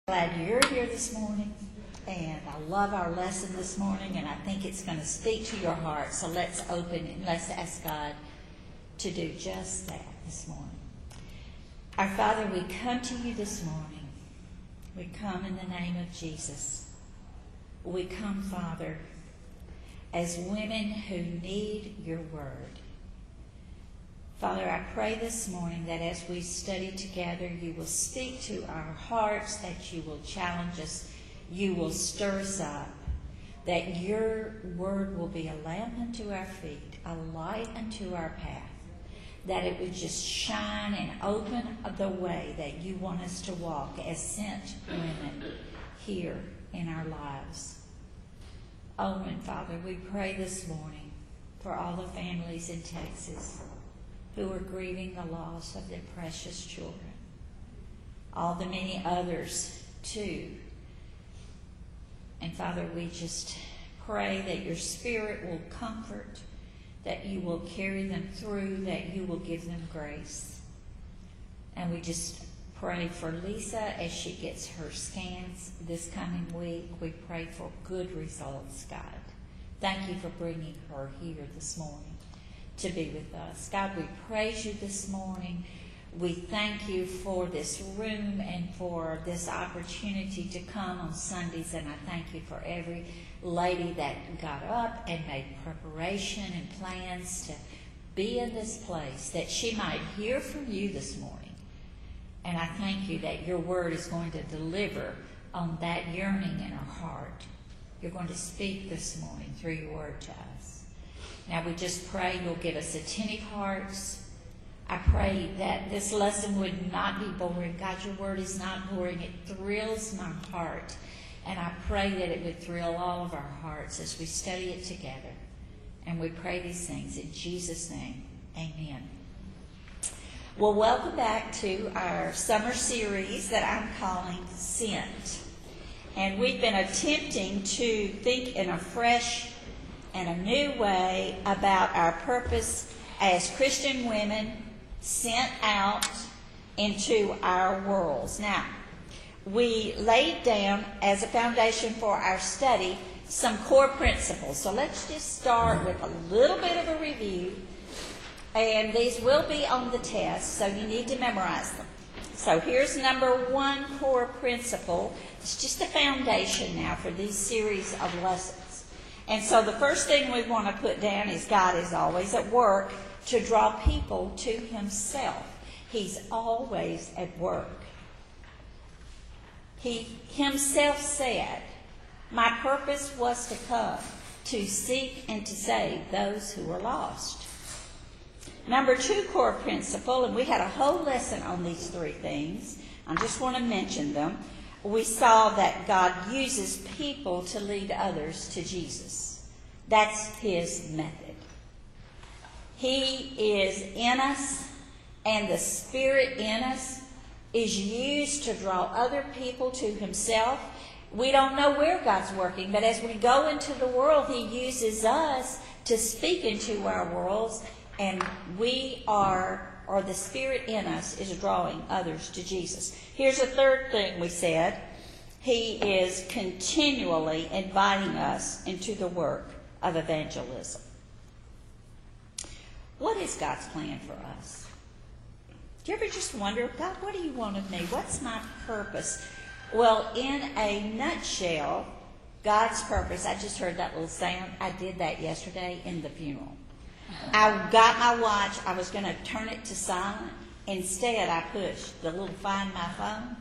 Glad you're here this morning, and I love our lesson this morning, and I think it's going to speak to your heart. So let's open and let's ask God to do just that this morning. Our Father, we come to you this morning. We come in the name of Jesus. We come, Father, as women who need your word. Father, I pray this morning that as we study together, you will speak to our hearts, that you will challenge us, you will stir us up, that your word will be a lamp unto our feet, a light unto our path, that it would just shine and open the way that you want us to walk as sent women here in our lives. Oh, and Father, we pray this morning for all the families in Texas who are grieving the loss of their precious children. All the many others, too. And Father, we just pray that your Spirit will comfort, that you will carry them through, that you will give them grace. And we just pray for Lisa as she gets her scans this coming week. We pray for good results, God. Thank you for bringing her here this morning to be with us. God, we praise you this morning. We thank you for this room and for this opportunity to come on Sundays, and I thank you for every lady that got up and made preparation and plans to be in this place, that she might hear from you this morning. And I thank you that your word is going to deliver on that yearning in our heart. You're going to speak this morning through your word to us. Now we just pray you'll give us attentive hearts. I pray that this lesson would not be boring. God, your word is not boring. It thrills my heart. And I pray that it would thrill all of our hearts as we study it together. And we pray these things in Jesus' name. Amen. Well, welcome back to our summer series that I'm calling Sent. And we've been attempting to think in a fresh and a new way about our purpose as Christian women sent out into our worlds. Now, we laid down as a foundation for our study some core principles. So let's just start with a little bit of a review. And these will be on the test, so you need to memorize them. So here's number one core principle. It's just a foundation now for these series of lessons. And so the first thing we want to put down is God is always at work to draw people to himself. He's always at work. He himself said, my purpose was to come to seek and to save those who are lost. Number two core principle, and we had a whole lesson on these three things. I just want to mention them. We saw that God uses people to lead others to Jesus. That's his method. He is in us, and the Spirit in us is used to draw other people to himself. We don't know where God's working, but as we go into the world, he uses us to speak into our worlds, and the Spirit in us is drawing others to Jesus. Here's a third thing we said. He is continually inviting us into the work of evangelism. What is God's plan for us? Do you ever just wonder, God, what do you want of me? What's my purpose? Well, in a nutshell, God's purpose, I just heard that little sound. I did that yesterday in the funeral. I got my watch. I was going to turn it to silent. Instead, I pushed the little Find My Phone.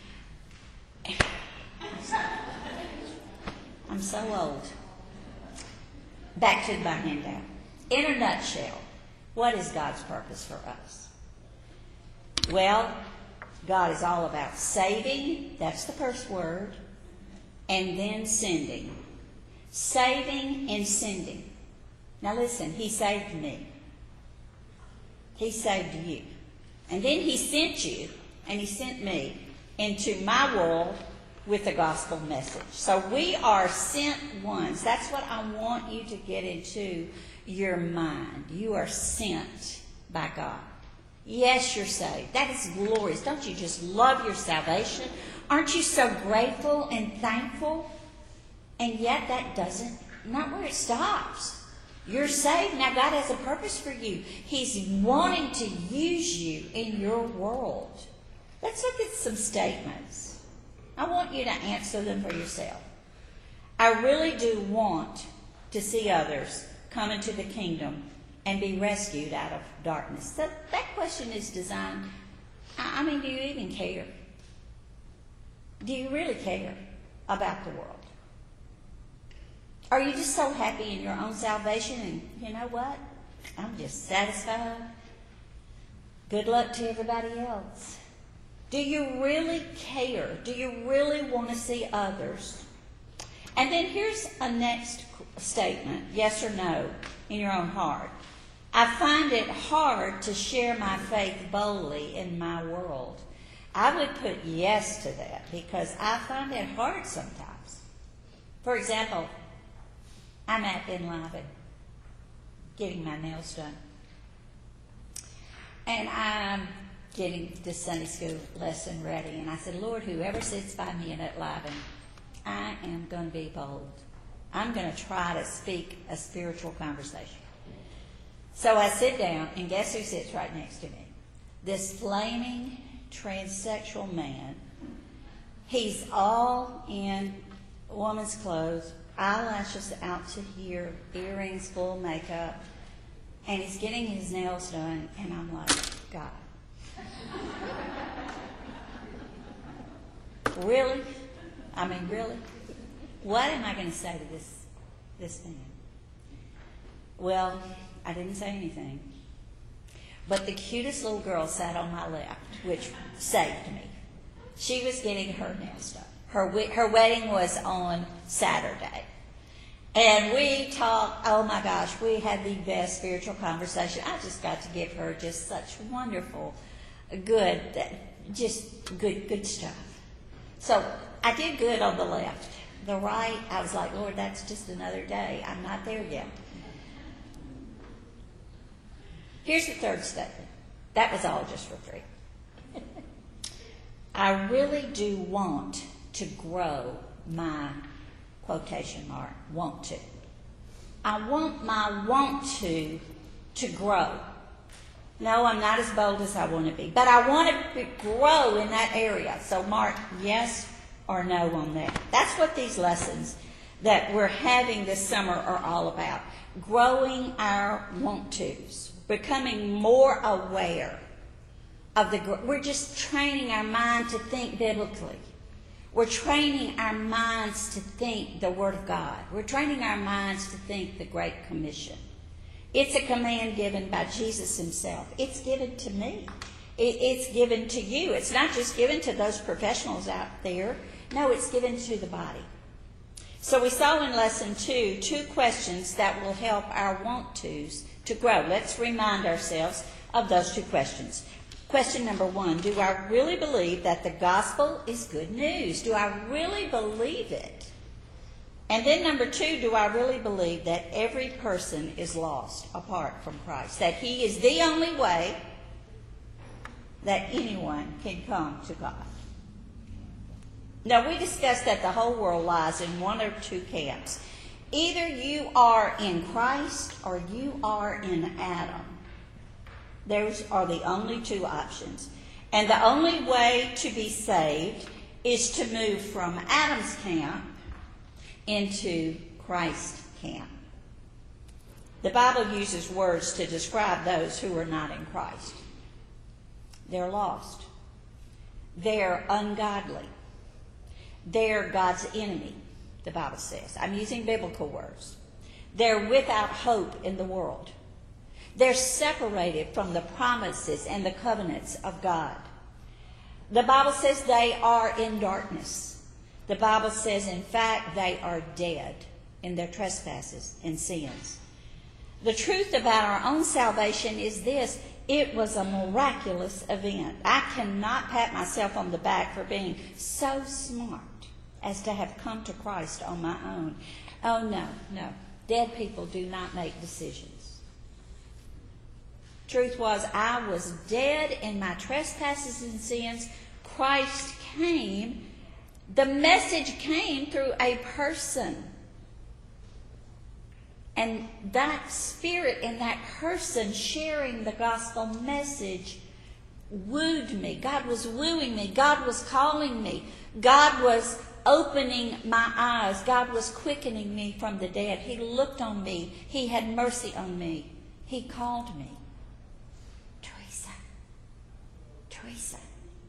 I'm so old. Back to my handout. In a nutshell, what is God's purpose for us? Well, God is all about saving. That's the first word. And then sending. Saving and sending. Now listen, he saved me. He saved you. And then he sent you, and he sent me into my world with the gospel message. So we are sent ones. That's what I want you to get into your mind. You are sent by God. Yes, you're saved. That is glorious. Don't you just love your salvation? Aren't you so grateful and thankful? And yet that doesn't, not where it stops. You're saved. Now God has a purpose for you. He's wanting to use you in your world. Let's look at some statements. I want you to answer them for yourself. I really do want to see others come into the kingdom and be rescued out of darkness. That question is designed, I mean, do you even care? Do you really care about the world? Are you just so happy in your own salvation and you know what? I'm just satisfied. Good luck to everybody else. Do you really care? Do you really want to see others? And then here's a next statement, yes or no, in your own heart. I find it hard to share my faith boldly in my world. I would put yes to that because I find it hard sometimes. For example, I'm at Enliven getting my nails done. And I'm getting the Sunday school lesson ready. And I said, Lord, whoever sits by me in Enliven, I am going to be bold. I'm going to try to speak a spiritual conversation. So I sit down, and guess who sits right next to me? This flaming transsexual man. He's all in woman's clothes, eyelashes out to here, earrings, full makeup, and he's getting his nails done, and I'm like, God. Really? I mean, really? What am I going to say to this man? Well, I didn't say anything. But the cutest little girl sat on my left, which saved me. She was getting her nails done. Her wedding was on Saturday. And we talked, oh my gosh, we had the best spiritual conversation. I just got to give her just such wonderful, good stuff. So I did good on the left. The right, I was like, Lord, that's just another day. I'm not there yet. Here's the third statement. That was all just for free. I really do want to grow my, quotation mark, want to. I want my want to grow. No, I'm not as bold as I want to be, but I want to grow in that area. So mark yes or no on that. That's what these lessons that we're having this summer are all about. Growing our want tos. Becoming more aware of we're just training our mind to think biblically. We're training our minds to think the Word of God. We're training our minds to think the Great Commission. It's a command given by Jesus himself. It's given to me. It's given to you. It's not just given to those professionals out there. No, it's given to the body. So we saw in lesson 2 questions that will help our want-tos to grow. Let's remind ourselves of those 2 questions. Question number 1, do I really believe that the gospel is good news? Do I really believe it? And then number 2, do I really believe that every person is lost apart from Christ? That he is the only way that anyone can come to God? Now, we discussed that the whole world lies in one or 2 camps. Either you are in Christ or you are in Adam. Those are the only 2 options. And the only way to be saved is to move from Adam's camp into Christ's camp. The Bible uses words to describe those who are not in Christ. They're lost. They're ungodly. They're God's enemy, the Bible says. I'm using biblical words. They're without hope in the world. They're separated from the promises and the covenants of God. The Bible says they are in darkness. The Bible says, in fact, they are dead in their trespasses and sins. The truth about our own salvation is this: it was a miraculous event. I cannot pat myself on the back for being so smart as to have come to Christ on my own. Oh, no. Dead people do not make decisions. Truth was, I was dead in my trespasses and sins. Christ came The message came through a person. And that spirit in that person sharing the gospel message wooed me. God was wooing me. God was calling me. God was opening my eyes. God was quickening me from the dead. He looked on me. He had mercy on me. He called me. Teresa,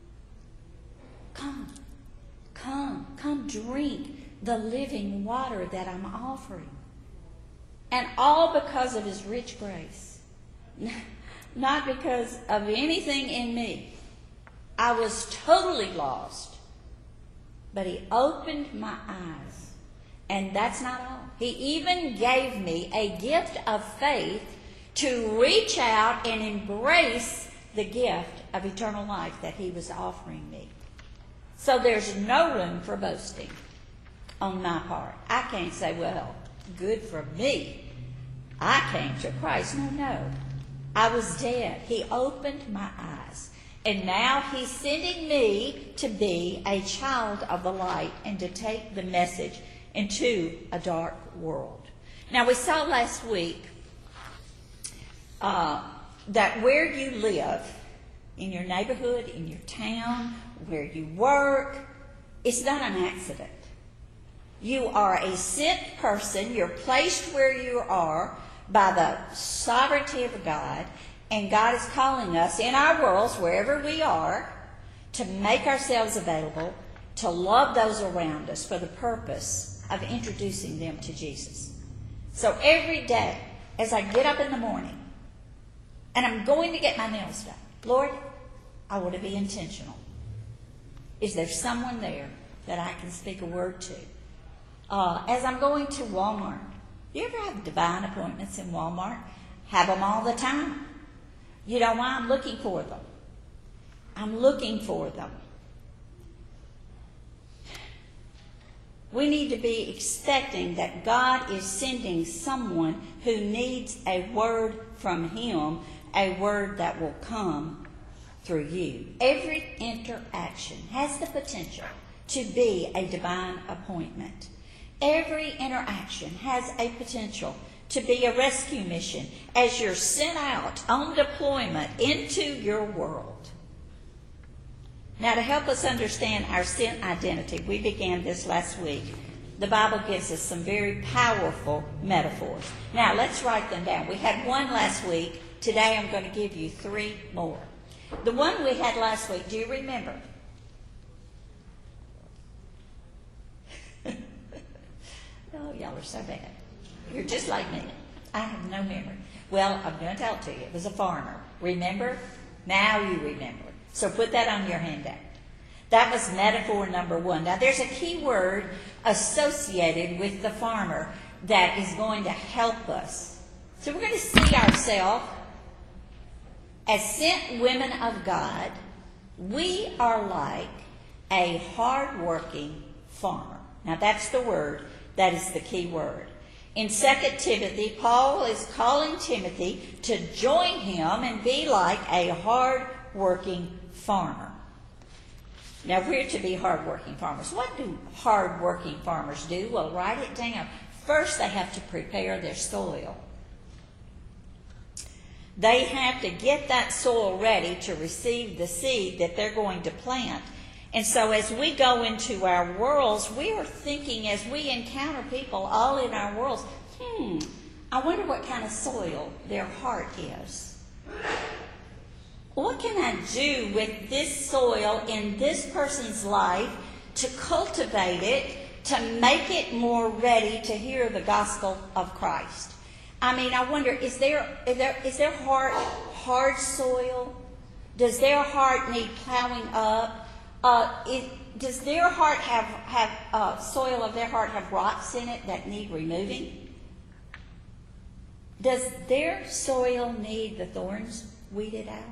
come drink the living water that I'm offering. And all because of his rich grace. Not because of anything in me. I was totally lost. But he opened my eyes. And that's not all. He even gave me a gift of faith to reach out and embrace the gift of eternal life that he was offering me. So there's no room for boasting on my part. I can't say, well, good for me. I came to Christ. No. I was dead. He opened my eyes. And now he's sending me to be a child of the light and to take the message into a dark world. Now we saw last week that where you live, in your neighborhood, in your town, where you work, it's not an accident. You are a sent person. You're placed where you are by the sovereignty of God, and God is calling us in our worlds, wherever we are, to make ourselves available, to love those around us for the purpose of introducing them to Jesus. So every day, as I get up in the morning, and I'm going to get my nails done, Lord, I want to be intentional. Is there someone there that I can speak a word to? As I'm going to Walmart, do you ever have divine appointments in Walmart? Have them all the time. You know why? I'm looking for them. I'm looking for them. We need to be expecting that God is sending someone who needs a word from him, a word that will come through you. Every interaction has the potential to be a divine appointment. Every interaction has a potential to be a rescue mission as you're sent out on deployment into your world. Now, to help us understand our sent identity, we began this last week. The Bible gives us some very powerful metaphors. Now, let's write them down. We had one last week. Today, I'm going to give you 3 more. The one we had last week, do you remember? Oh, y'all are so bad. You're just like me. I have no memory. Well, I'm going to tell it to you. It was a farmer. Remember? Now you remember. So put that on your handout. That was metaphor number 1. Now, there's a key word associated with the farmer that is going to help us. So we're going to see ourselves as sent women of God. We are like a hard-working farmer. Now, that's the word. That is the key word. In 2 Timothy, Paul is calling Timothy to join him and be like a hard-working farmer. Now, we're to be hard-working farmers. What do hard-working farmers do? Well, write it down. First, they have to prepare their soil. They have to get that soil ready to receive the seed that they're going to plant. And so as we go into our worlds, we are thinking as we encounter people all in our worlds, I wonder what kind of soil their heart is. What can I do with this soil in this person's life to cultivate it, to make it more ready to hear the gospel of Christ? I mean, I wonder, is their heart hard soil? Does their heart need plowing up? Does their heart have soil of their heart have rocks in it that need removing? Does their soil need the thorns weeded out?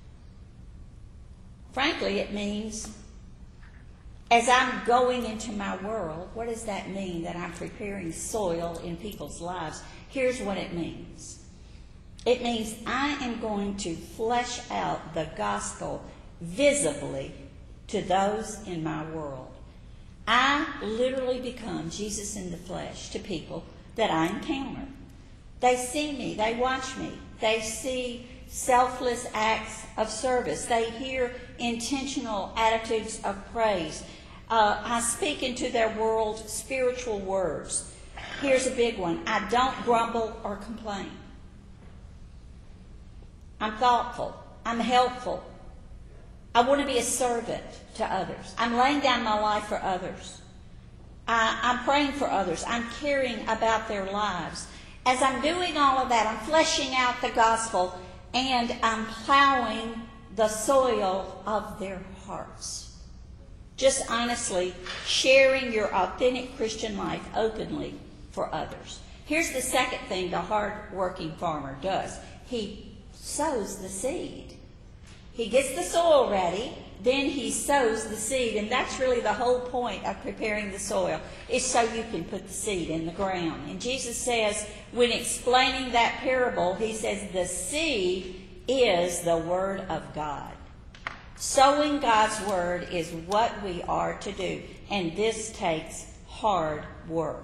Frankly, it means as I'm going into my world, what does that mean that I'm preparing soil in people's lives? Here's what it means. It means I am going to flesh out the gospel visibly to those in my world. I literally become Jesus in the flesh to people that I encounter. They see me. They watch me. They see selfless acts of service. They hear intentional attitudes of praise. I speak into their world spiritual words. Here's a big one. I don't grumble or complain. I'm thoughtful. I'm helpful. I want to be a servant to others. I'm laying down my life for others. I'm praying for others. I'm caring about their lives. As I'm doing all of that, I'm fleshing out the gospel, and I'm plowing the soil of their hearts. Just honestly sharing your authentic Christian life openly for others. Here's the second thing the hard-working farmer does. He sows the seed. He gets the soil ready, then he sows the seed. And that's really the whole point of preparing the soil, is so you can put the seed in the ground. And Jesus says, when explaining that parable, he says the seed is the Word of God. Sowing God's Word is what we are to do. And this takes hard work.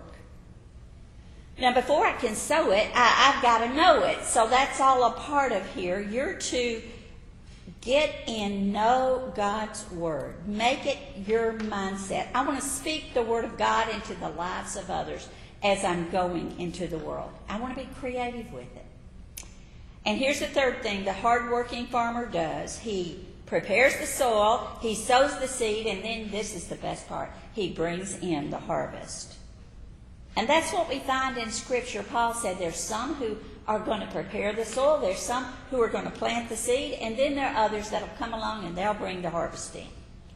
Now, before I can sow it, I've got to know it. So that's all a part of here. You're to get in, know God's Word. Make it your mindset. I want to speak the Word of God into the lives of others as I'm going into the world. I want to be creative with it. And here's the third thing the hardworking farmer does. He prepares the soil, he sows the seed, and then this is the best part. He brings in the harvest. And that's what we find in Scripture. Paul said there's some who are going to prepare the soil, there's some who are going to plant the seed, and then there are others that will come along and they'll bring the harvest in.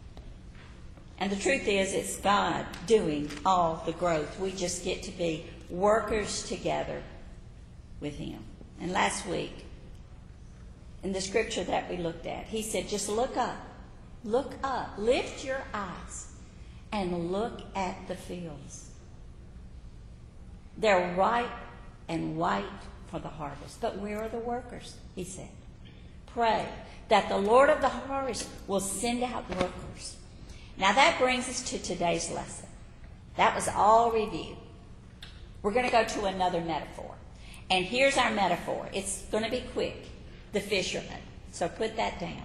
And the truth is, it's God doing all the growth. We just get to be workers together with Him. And last week, in the Scripture that we looked at, he said, just look up, lift your eyes, and look at the fields. They're ripe and white for the harvest. But where are the workers? He said. Pray that the Lord of the harvest will send out workers. Now that brings us to today's lesson. That was all review. We're going to go to another metaphor. And here's our metaphor. It's going to be quick. The fisherman. So put that down.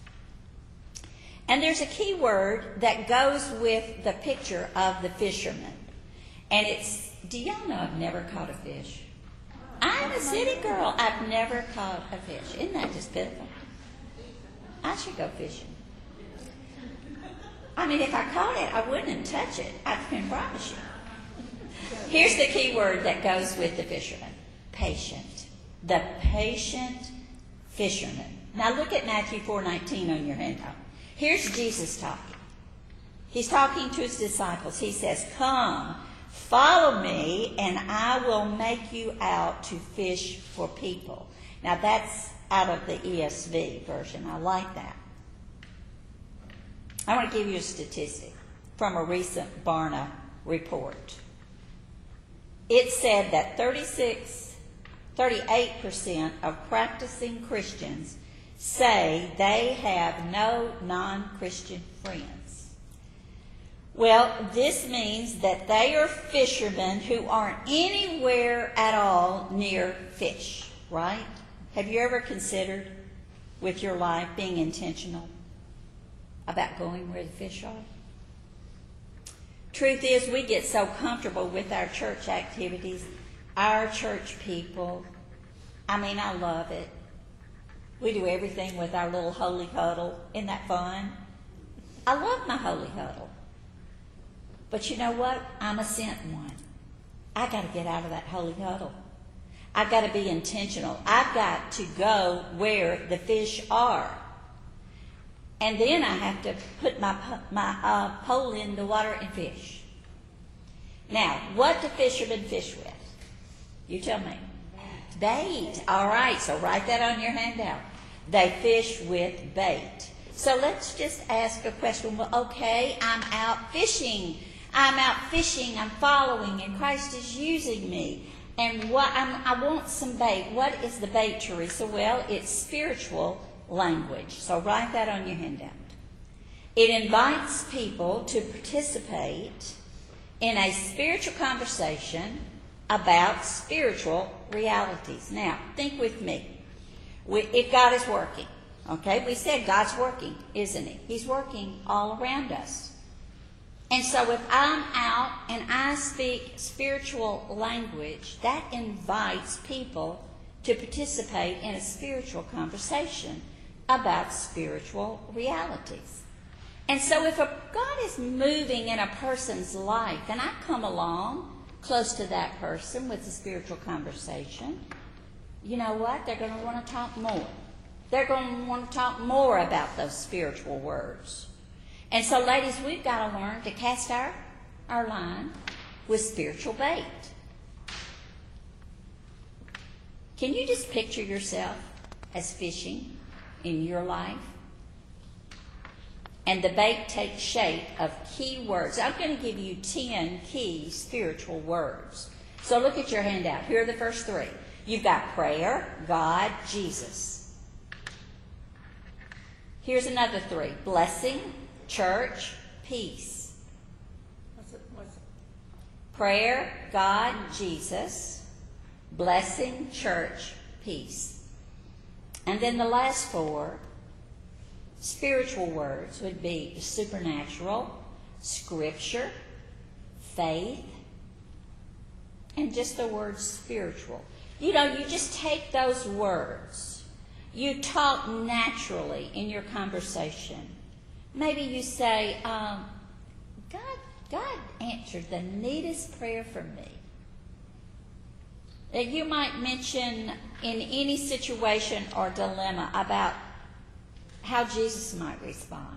And there's a key word that goes with the picture of the fisherman. And it's, do y'all know I've never caught a fish? I'm a city girl. I've never caught a fish. Isn't that just pitiful? I should go fishing. I mean, if I caught it, I wouldn't touch it. I can promise you. Here's the key word that goes with the fisherman. Patient. The patient fisherman. Now look at Matthew 4:19 on your handout. Here's Jesus talking. He's talking to his disciples. He says, come, follow me, and I will make you out to fish for people. Now that's out of the ESV version. I like that. I want to give you a statistic from a recent Barna report. It said that 38% of practicing Christians say they have no non-Christian friends. Well, this means that they are fishermen who aren't anywhere at all near fish, right? Have you ever considered with your life being intentional about going where the fish are? Truth is, we get so comfortable with our church activities, our church people. I mean, I love it. We do everything with our little holy huddle. Isn't that fun? I love my holy huddle. But you know what? I'm a sent one. I got to get out of that holy huddle. I've got to be intentional. I've got to go where the fish are. And then I have to put my pole in the water and fish. Now, what do fishermen fish with? You tell me. Bait. All right, so write that on your handout. They fish with bait. So let's just ask a question. Well, okay, I'm out fishing. I'm following, and Christ is using me. And I want some bait. What is the bait, Teresa? Well, it's spiritual language. So write that on your handout. It invites people to participate in a spiritual conversation about spiritual realities. Now, think with me. If God is working, okay, we said God's working, isn't He? He's working all around us. And so if I'm out and I speak spiritual language, that invites people to participate in a spiritual conversation about spiritual realities. And so if God is moving in a person's life and I come along close to that person with a spiritual conversation, you know what? They're going to want to talk more. They're going to want to talk more about those spiritual words. And so, ladies, we've got to learn to cast our line with spiritual bait. Can you just picture yourself as fishing in your life? And the bait takes shape of key words. I'm going to give you 10 key spiritual words. So look at your handout. Here are the first 3. You've got prayer, God, Jesus. Here's another 3. Blessing, church, peace. What's it? Prayer, God, Jesus. Blessing, church, peace. And then the last 4 spiritual words would be supernatural, scripture, faith, and just the word spiritual. You know, you just take those words. You talk naturally in your conversation. Maybe you say, God answered the neatest prayer for me. That you might mention in any situation or dilemma about how Jesus might respond.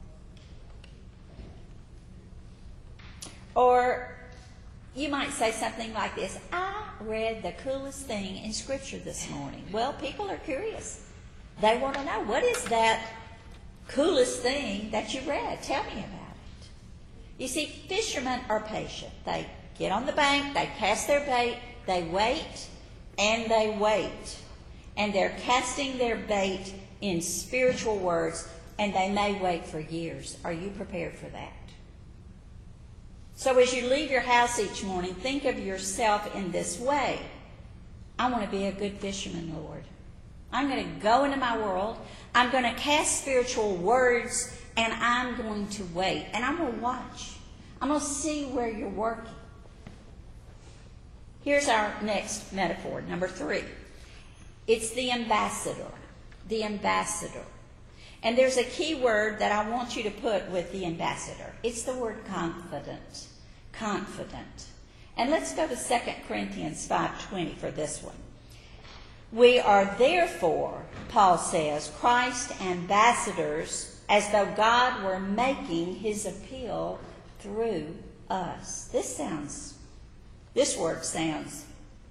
Or you might say something like this: I read the coolest thing in Scripture this morning. Well, people are curious. They want to know, what is that coolest thing that you read? Tell me about it. You see, fishermen are patient. They get on the bank, they cast their bait, they wait, and they wait. And they're casting their bait in spiritual words, and they may wait for years. Are you prepared for that? So as you leave your house each morning, think of yourself in this way: I want to be a good fisherman, Lord. I'm going to go into my world. I'm going to cast spiritual words, and I'm going to wait. And I'm going to watch. I'm going to see where you're working. Here's our next metaphor, number 3. It's the ambassador. The ambassador. And there's a key word that I want you to put with the ambassador. It's the word confident. Confident. And let's go to 2 Corinthians 5:20 for this one. We are therefore, Paul says, Christ's ambassadors, as though God were making his appeal through us. This word sounds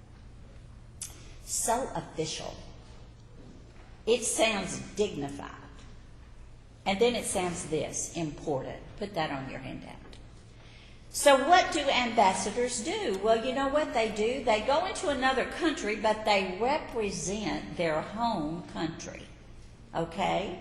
so official. It sounds dignified. And then it sounds this, important. Put that on your handout. So what do ambassadors do? Well, you know what they do? They go into another country, but they represent their home country. Okay?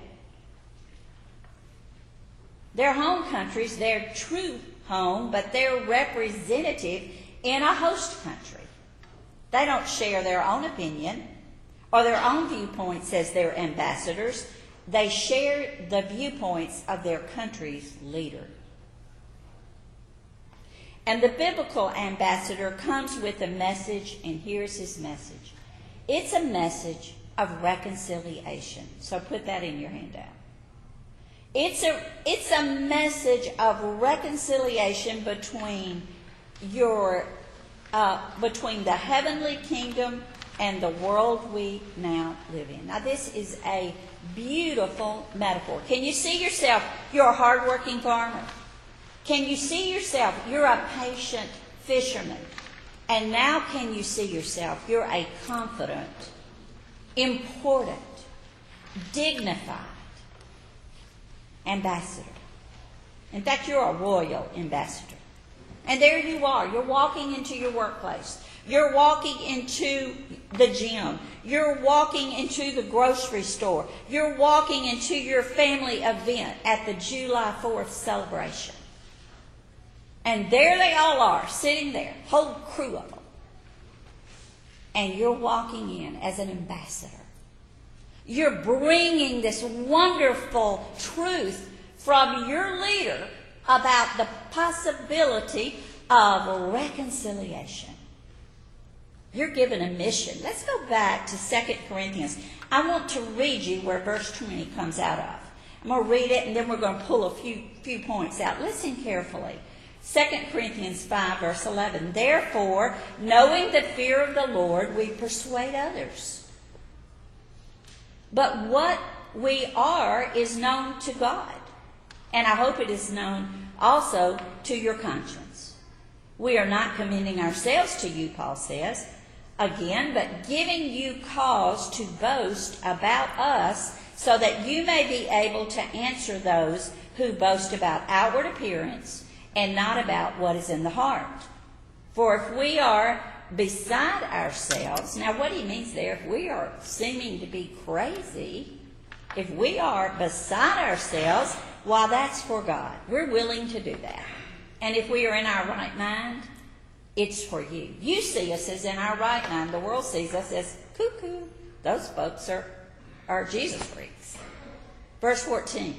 Their home country's their true home, but they're representative in a host country. They don't share their own opinion or their own viewpoints as their ambassadors. They share the viewpoints of their country's leader. And the biblical ambassador comes with a message, and here's his message. It's a message of reconciliation. So put that in your handout. It's a message of reconciliation between between the heavenly kingdom and the world we now live in. Now, this is a beautiful metaphor. Can you see yourself? You're a hardworking farmer. Can you see yourself? You're a patient fisherman. And now can you see yourself? You're a confident, important, dignified ambassador. In fact, you're a royal ambassador. And there you are. You're walking into your workplace. You're walking into the gym. You're walking into the grocery store. You're walking into your family event at the July 4th celebration. And there they all are, sitting there, whole crew of them. And you're walking in as an ambassador. You're bringing this wonderful truth from your leader about the possibility of reconciliation. You're given a mission. Let's go back to 2 Corinthians. I want to read you where verse 20 comes out of. I'm going to read it, and then we're going to pull a few points out. Listen carefully. 2 Corinthians 5, verse 11. Therefore, knowing the fear of the Lord, we persuade others. But what we are is known to God. And I hope it is known also to your conscience. We are not commending ourselves to you, Paul says, again, but giving you cause to boast about us, so that you may be able to answer those who boast about outward appearance and not about what is in the heart. For if we are beside ourselves, now what he means there, if we are seeming to be crazy, if we are beside ourselves, well, that's for God. We're willing to do that. And if we are in our right mind, it's for you. You see us as in our right mind. The world sees us as cuckoo. Those folks are Jesus freaks. Verse 14.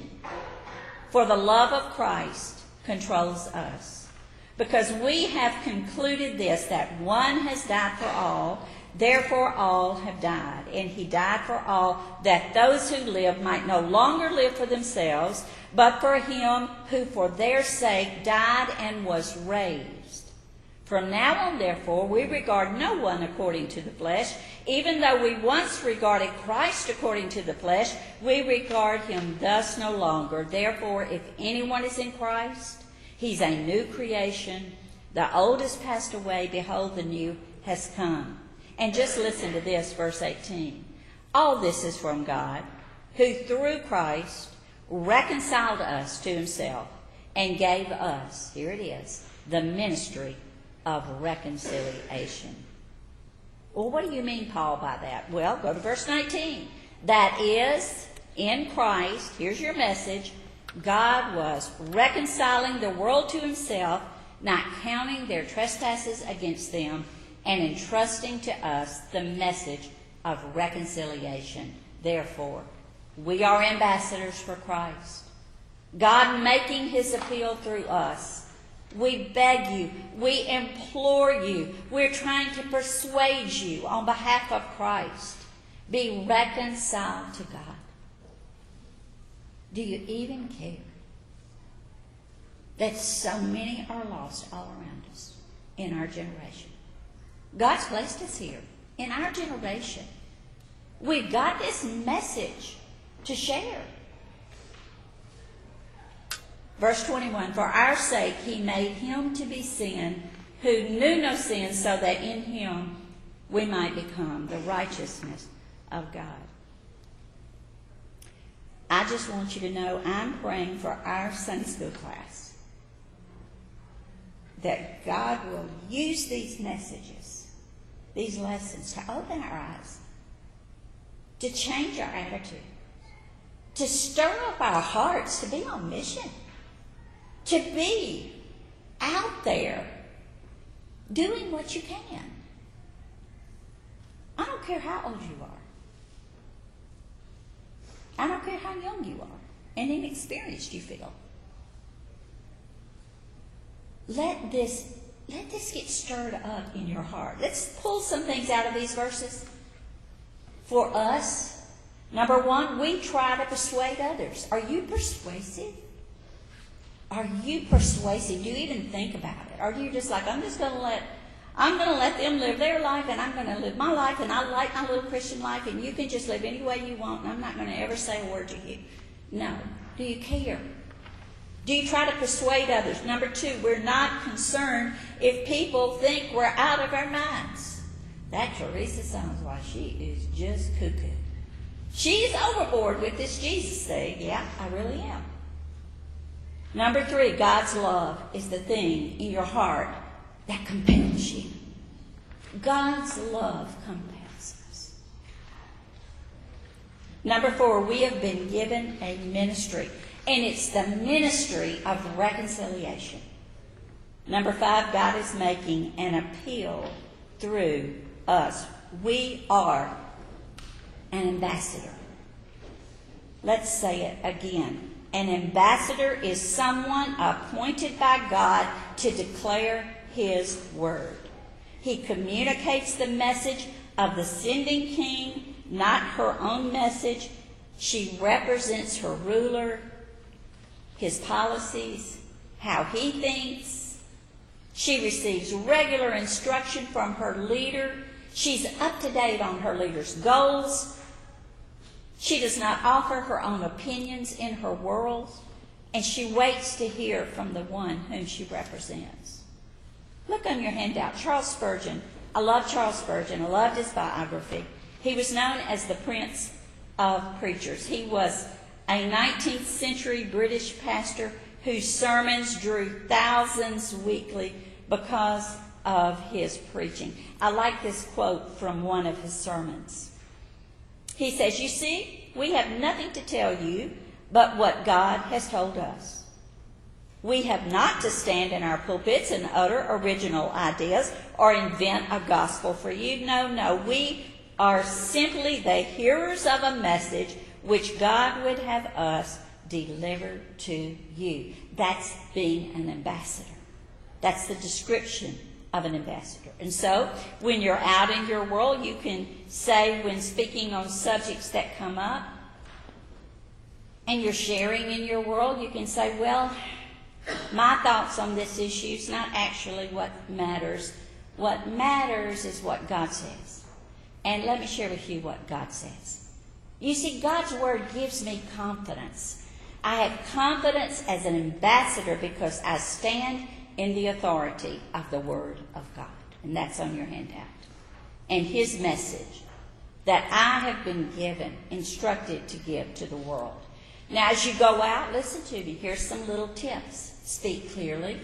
For the love of Christ controls us, because we have concluded this, that one has died for all, therefore all have died. And he died for all, that those who live might no longer live for themselves, but for him who for their sake died and was raised. From now on, therefore, we regard no one according to the flesh. Even though we once regarded Christ according to the flesh, we regard him thus no longer. Therefore, if anyone is in Christ, he's a new creation. The old has passed away. Behold, the new has come. And just listen to this, verse 18. All this is from God, who through Christ reconciled us to himself and gave us, here it is, the ministry of reconciliation. Well, what do you mean, Paul, by that? Well, go to verse 19. That is, in Christ, here's your message, God was reconciling the world to himself, not counting their trespasses against them, and entrusting to us the message of reconciliation. Therefore, we are ambassadors for Christ, God making his appeal through us. We beg you, we implore you, we're trying to persuade you on behalf of Christ. Be reconciled to God. Do you even care that so many are lost all around us in our generation? God's placed us here in our generation. We've got this message to share. Verse 21, for our sake he made him to be sin who knew no sin, so that in him we might become the righteousness of God. I just want you to know I'm praying for our Sunday school class, that God will use these messages, these lessons, to open our eyes, to change our attitude, to stir up our hearts, to be on mission, to be out there doing what you can. I don't care how old you are. I don't care how young you are and inexperienced you feel. Let this get stirred up in your heart. Let's pull some things out of these verses. For us, number one, we try to persuade others. Are you persuasive? Are you persuasive? Do you even think about it? Or do you just like, I'm going to let them live their life, and I'm going to live my life, and I like my little Christian life, and you can just live any way you want, and I'm not going to ever say a word to you. No. Do you care? Do you try to persuade others? Number two, we're not concerned if people think we're out of our minds. That Teresa sounds like she is just cuckoo. She's overboard with this Jesus thing. Yeah, I really am. Number 3, God's love is the thing in your heart that compels you. God's love compels us. Number 4, we have been given a ministry, and it's the ministry of reconciliation. Number 5, God is making an appeal through us. We are an ambassador. Let's say it again. An ambassador is someone appointed by God to declare His word. He communicates the message of the sending king, not her own message. She represents her ruler, his policies, how he thinks. She receives regular instruction from her leader. She's up to date on her leader's goals. She does not offer her own opinions in her world, and she waits to hear from the one whom she represents. Look on your handout. Charles Spurgeon. I love Charles Spurgeon. I loved his biography. He was known as the Prince of Preachers. He was a 19th century British pastor whose sermons drew thousands weekly because of his preaching. I like this quote from one of his sermons. He says, "You see, we have nothing to tell you but what God has told us. We have not to stand in our pulpits and utter original ideas or invent a gospel for you. No. We are simply the hearers of a message which God would have us deliver to you." That's being an ambassador. That's the description of an ambassador. And so, when you're out in your world, you can say, when speaking on subjects that come up, and you're sharing in your world, you can say, well, my thoughts on this issue is not actually what matters. What matters is what God says. And let me share with you what God says. You see, God's word gives me confidence. I have confidence as an ambassador because I stand in the authority of the word of God. And that's on your handout. And his message that I have been given, instructed to give to the world. Now, as you go out, listen to me. Here's some little tips. Speak clearly.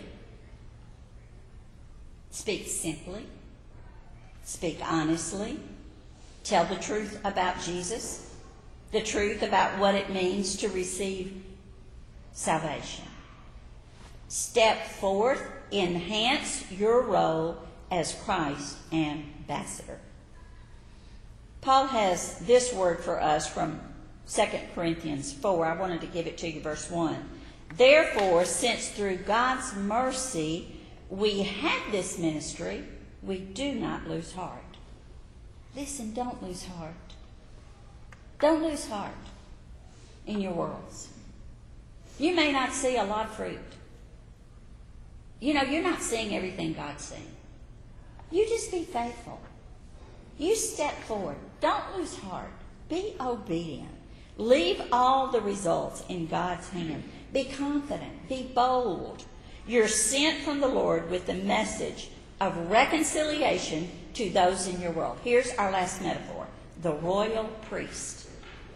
Speak simply. Speak honestly. Tell the truth about Jesus. The truth about what it means to receive salvation. Step forth. Enhance your role as Christ's ambassador. Paul has this word for us from 2 Corinthians 4. I wanted to give it to you, verse 1. Therefore, since through God's mercy we have this ministry, we do not lose heart. Listen, don't lose heart. Don't lose heart in your worlds. You may not see a lot of fruit. You know, you're not seeing everything God's seeing. You just be faithful. You step forward. Don't lose heart. Be obedient. Leave all the results in God's hand. Be confident. Be bold. You're sent from the Lord with the message of reconciliation to those in your world. Here's our last metaphor. The royal priest.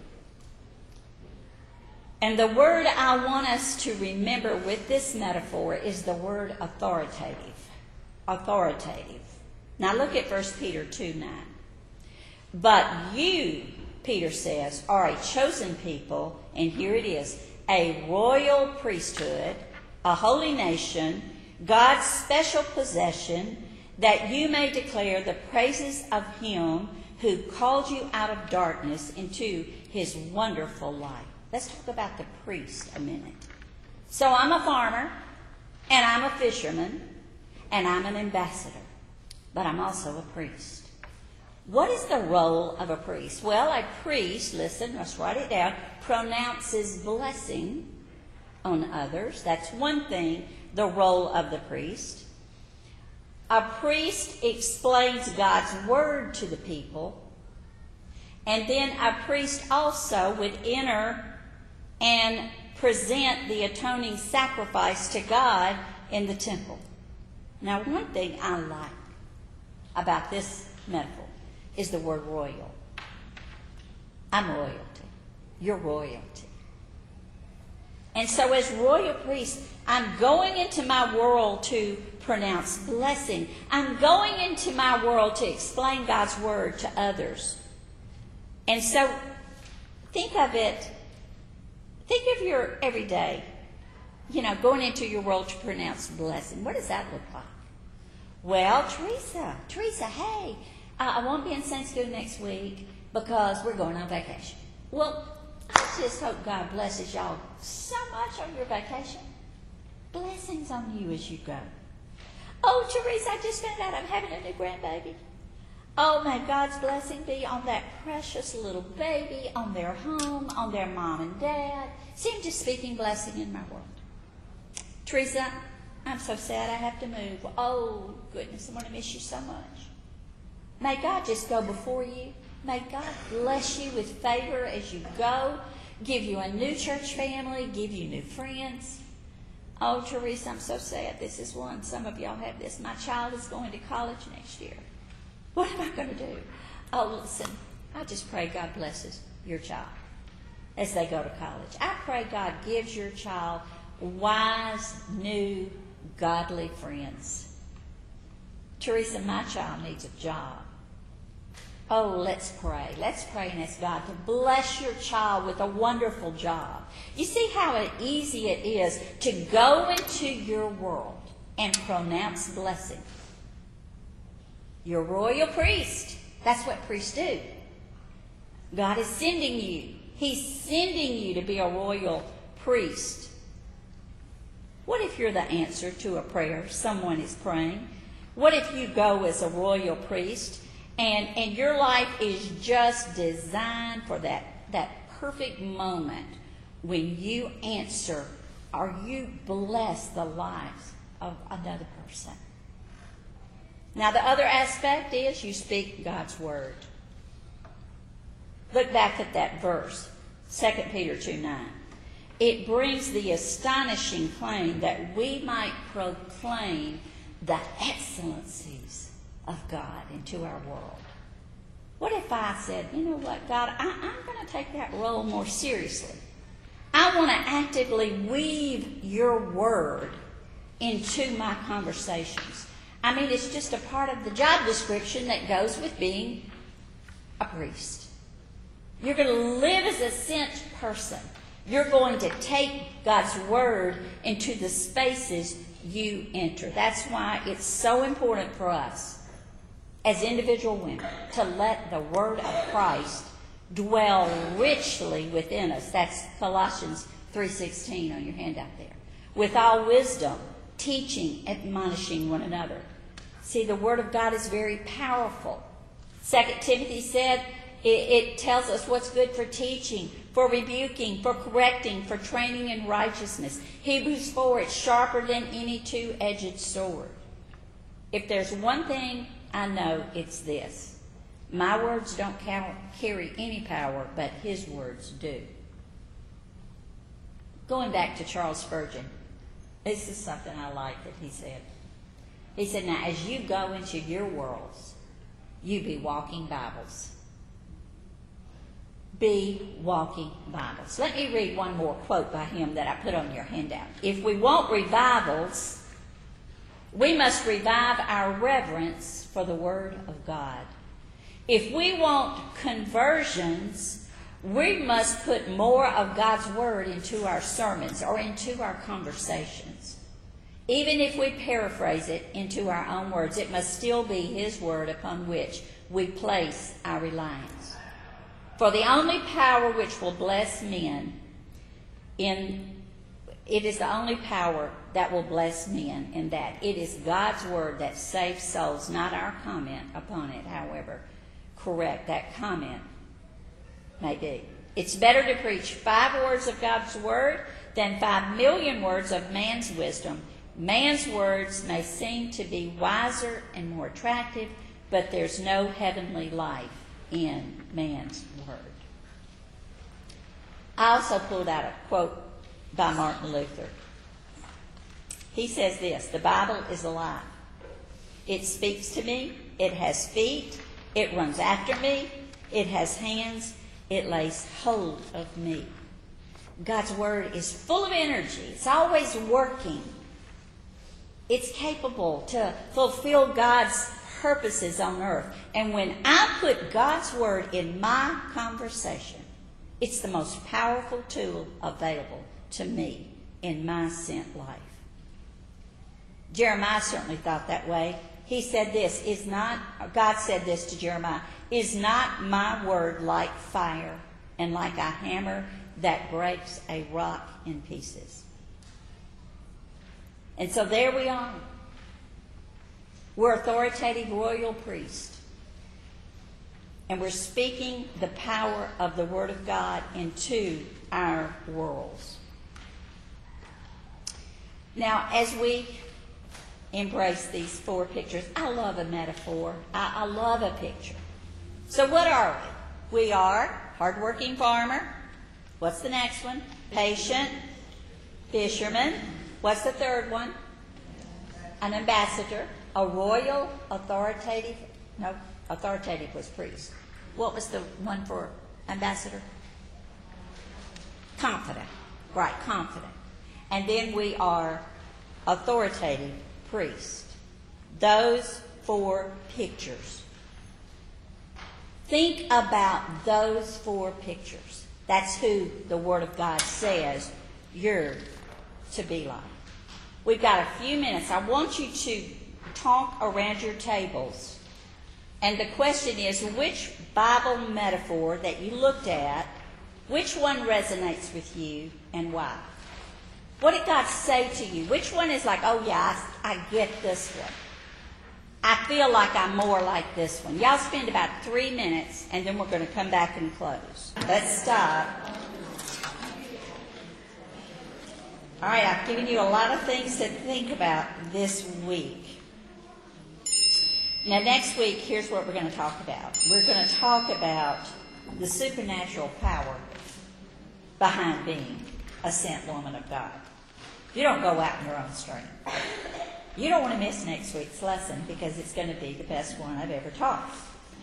And the word I want us to remember with this metaphor is the word authoritative. Authoritative. Now look at 1 Peter 2:9. But you, Peter says, are a chosen people, and here it is, a royal priesthood, a holy nation, God's special possession, that you may declare the praises of him who called you out of darkness into his wonderful light. Let's talk about the priest a minute. So I'm a farmer, and I'm a fisherman, and I'm an ambassador, but I'm also a priest. What is the role of a priest? Well, a priest, listen, let's write it down, pronounces blessing on others. That's one thing, the role of the priest. A priest explains God's word to the people. And then a priest also would enter and present the atoning sacrifice to God in the temple. Now, one thing I like about this metaphor is the word royal. I'm royalty. You're royalty. And so as royal priest, I'm going into my world to pronounce blessing. I'm going into my world to explain God's word to others. And so think of your everyday, going into your world to pronounce blessing. What does that look like? Well, Teresa, hey, I won't be in Sunday school next week because we're going on vacation. Well, I just hope God blesses y'all so much on your vacation. Blessings on you as you go. Oh, Teresa, I just found out I'm having a new grandbaby. Oh, may God's blessing be on that precious little baby, on their home, on their mom and dad. See, I'm just speaking blessing in my world. Teresa, I'm so sad I have to move. Oh, goodness, I'm going to miss you so much. May God just go before you. May God bless you with favor as you go, give you a new church family, give you new friends. Oh, Teresa, I'm so sad. This is one. Some of y'all have this. My child is going to college next year. What am I going to do? Oh, listen, I just pray God blesses your child as they go to college. I pray God gives your child wise, new, godly friends. Teresa, my child needs a job. Oh, let's pray. Let's pray and ask God to bless your child with a wonderful job. You see how easy it is to go into your world and pronounce blessing. You're a royal priest. That's what priests do. God is sending you. He's sending you to be a royal priest. What if you're the answer to a prayer someone is praying? What if you go as a royal priest and your life is just designed for that perfect moment when you answer or you bless the lives of another person? Now, the other aspect is you speak God's word. Look back at that verse, 2 Peter 2:9. It brings the astonishing claim that we might proclaim the excellencies of God into our world. What if I said, you know what, God, I'm going to take that role more seriously. I want to actively weave your word into my conversations. I mean, it's just a part of the job description that goes with being a priest. You're going to live as a sent person. You're going to take God's word into the spaces you enter. That's why it's so important for us as individual women to let the word of Christ dwell richly within us. That's Colossians 3:16 on your handout there. With all wisdom, teaching, admonishing one another. See, the word of God is very powerful. 2 Timothy said it tells us what's good for teaching, for rebuking, for correcting, for training in righteousness. Hebrews 4, it's sharper than any two-edged sword. If there's one thing I know, it's this. My words don't carry any power, but his words do. Going back to Charles Spurgeon, this is something I like that he said. He said, now as you go into your worlds, you be walking Bibles. Be walking Bibles. Let me read one more quote by him that I put on your handout. If we want revivals, we must revive our reverence for the Word of God. If we want conversions, we must put more of God's Word into our sermons or into our conversations. Even if we paraphrase it into our own words, it must still be His Word upon which we place our reliance. For the only power which will bless men, it is the only power that will bless men in that it is God's Word that saves souls, not our comment upon it, however correct that comment may be. It's better to preach 5 words of God's Word than 5 million words of man's wisdom. Man's words may seem to be wiser and more attractive, but there's no heavenly life in man's word. I also pulled out a quote by Martin Luther. He says this, the Bible is alive. It speaks to me. It has feet. It runs after me. It has hands. It lays hold of me. God's Word is full of energy. It's always working. It's capable to fulfill God's purposes on earth. And when I put God's Word in my conversation, it's the most powerful tool available to me in my sent life. Jeremiah certainly thought that way. He said this, God said this to Jeremiah, "Is not my word like fire and like a hammer that breaks a rock in pieces?" And so there we are. We're authoritative royal priests. And we're speaking the power of the Word of God into our worlds. Now, as we embrace these 4 pictures, I love a metaphor. I love a picture. So what are we? We are hardworking farmer. What's the next one? Patient. Fisherman. What's the third one? An ambassador. A royal, authoritative. No, authoritative was priest. What was the one for ambassador? Confident. Right, confident. And then we are authoritative priest. Those 4 pictures. Think about those 4 pictures. That's who the Word of God says you're to be like. We've got a few minutes. I want you to talk around your tables. And the question is, which Bible metaphor that you looked at, which one resonates with you and why? What did God say to you? Which one is like, oh yeah, I get this one. I feel like I'm more like this one. Y'all spend about 3 minutes, and then we're going to come back and close. Let's stop. All right, I've given you a lot of things to think about this week. Now, next week, here's what we're going to talk about. We're going to talk about the supernatural power behind being a sent woman of God. You don't go out in your own strength. You don't want to miss next week's lesson because it's going to be the best one I've ever taught.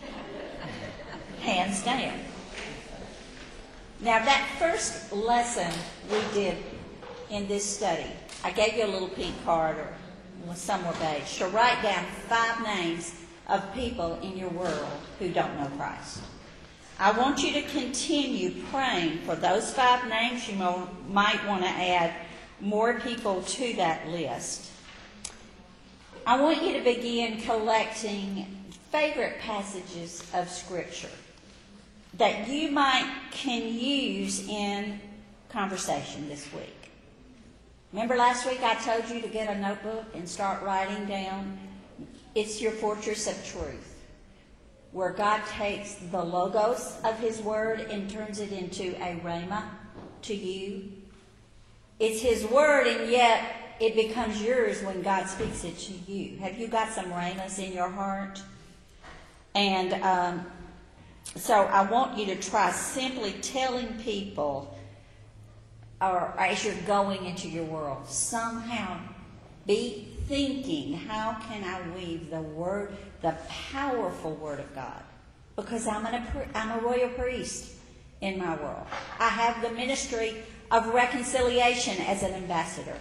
Hands down. Now, that first lesson we did in this study, I gave you a little pink card or somewhere beige to write down 5 names of people in your world who don't know Christ. I want you to continue praying for those 5 names. You might want to add more people to that list. I want you to begin collecting favorite passages of Scripture that you can use in conversation this week. Remember last week I told you to get a notebook and start writing down? It's your fortress of truth, where God takes the logos of His Word and turns it into a rhema to you. It's His Word, and yet it becomes yours when God speaks it to you. Have you got some rhemas in your heart? And so I want you to try simply telling people, or as you're going into your world, somehow be thinking, how can I weave the Word, the powerful Word of God? Because I'm a royal priest in my world. I have the ministry of reconciliation as an ambassador.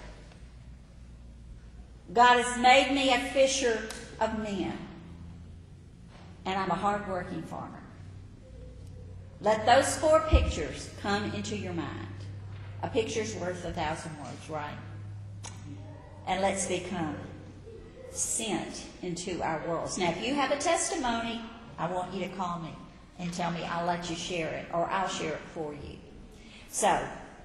God has made me a fisher of men. And I'm a hard-working farmer. Let those 4 pictures come into your mind. A picture's worth 1,000 words, right? And let's become sent into our worlds. Now, if you have a testimony, I want you to call me and tell me. I'll let you share it, or I'll share it for you. So,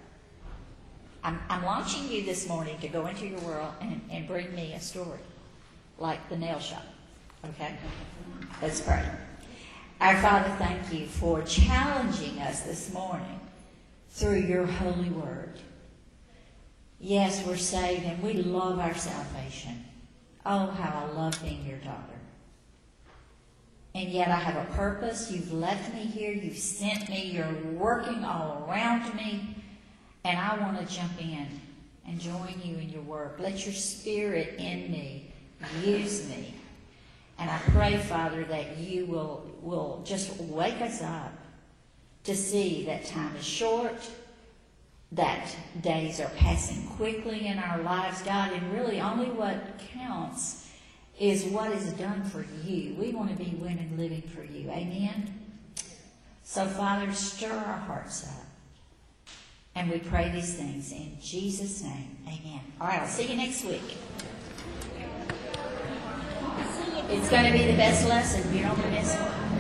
I'm launching you this morning to go into your world and bring me a story, like the nail shop. Okay? Let's pray. Our Father, thank you for challenging us this morning through your holy word. Yes, we're saved and we love our salvation. Oh, how I love being your daughter. And yet I have a purpose. You've left me here. You've sent me. You're working all around me. And I want to jump in and join you in your work. Let your Spirit in me use me. And I pray, Father, that you will just wake us up to see that time is short that days are passing quickly in our lives, God, and really only what counts is what is done for you. We want to be women living for you. Amen? So, Father, stir our hearts up. And we pray these things in Jesus' name. Amen. All right, I'll see you next week. It's going to be the best lesson. You don't miss one.